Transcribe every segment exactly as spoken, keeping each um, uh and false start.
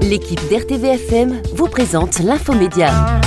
L'équipe d'R T V F M vous présente l'Infomédia.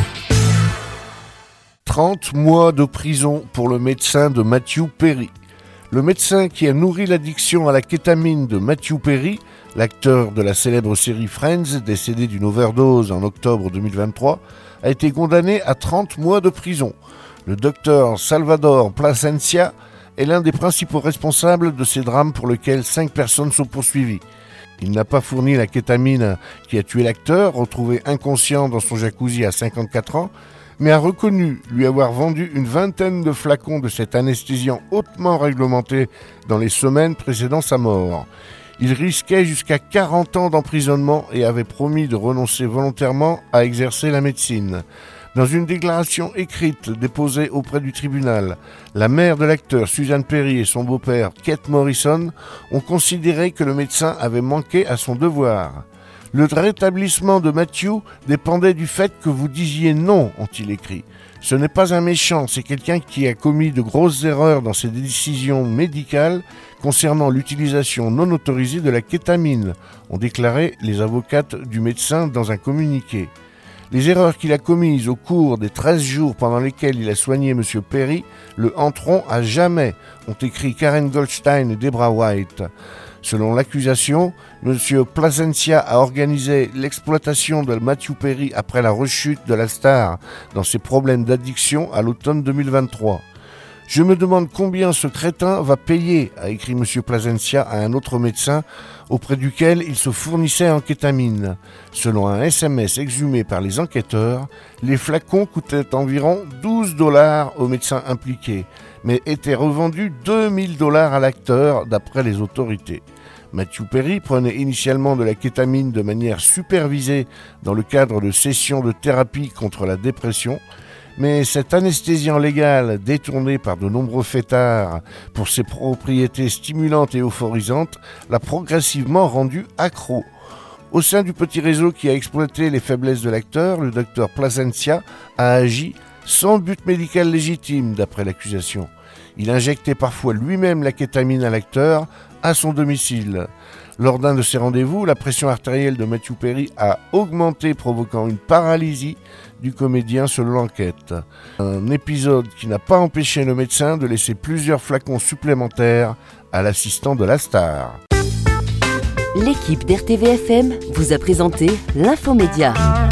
trente mois de prison pour le médecin de Matthew Perry. Le médecin qui a nourri l'addiction à la kétamine de Matthew Perry, l'acteur de la célèbre série Friends, décédé d'une overdose en octobre deux mille vingt-trois, a été condamné à trente mois de prison. Le docteur Salvador Plasencia est l'un des principaux responsables de ces drames pour lesquels cinq personnes sont poursuivies. Il n'a pas fourni la kétamine qui a tué l'acteur, retrouvé inconscient dans son jacuzzi à cinquante-quatre ans, mais a reconnu lui avoir vendu une vingtaine de flacons de cet anesthésiant hautement réglementé dans les semaines précédant sa mort. Il risquait jusqu'à quarante ans d'emprisonnement et avait promis de renoncer volontairement à exercer la médecine. Dans une déclaration écrite déposée auprès du tribunal, la mère de l'acteur Suzanne Perry et son beau-père Kate Morrison ont considéré que le médecin avait manqué à son devoir. Le rétablissement de Matthew dépendait du fait que vous disiez non, ont-ils écrit. Ce n'est pas un méchant, c'est quelqu'un qui a commis de grosses erreurs dans ses décisions médicales concernant l'utilisation non autorisée de la kétamine, ont déclaré les avocates du médecin dans un communiqué. Les erreurs qu'il a commises au cours des treize jours pendant lesquels il a soigné M. Perry le hanteront à jamais, ont écrit Karen Goldstein et Deborah White. Selon l'accusation, M. Plasencia a organisé l'exploitation de Matthew Perry après la rechute de la star dans ses problèmes d'addiction à l'automne deux mille vingt-trois. « Je me demande combien ce crétin va payer », a écrit M. Plasencia à un autre médecin auprès duquel il se fournissait en kétamine. Selon un S M S exhumé par les enquêteurs, les flacons coûtaient environ douze dollars aux médecins impliqués, mais étaient revendus deux mille dollars à l'acteur d'après les autorités. Matthew Perry prenait initialement de la kétamine de manière supervisée dans le cadre de sessions de thérapie contre la dépression, mais cet anesthésiant légal, détourné par de nombreux fêtards pour ses propriétés stimulantes et euphorisantes, l'a progressivement rendu accro. Au sein du petit réseau qui a exploité les faiblesses de l'acteur, le docteur Plasencia a agi sans but médical légitime, d'après l'accusation. Il injectait parfois lui-même la kétamine à l'acteur à son domicile. Lors d'un de ces rendez-vous, la pression artérielle de Matthew Perry a augmenté, provoquant une paralysie du comédien selon l'enquête. Un épisode qui n'a pas empêché le médecin de laisser plusieurs flacons supplémentaires à l'assistant de la star. L'équipe d'R T V F M vous a présenté l'Infomédia.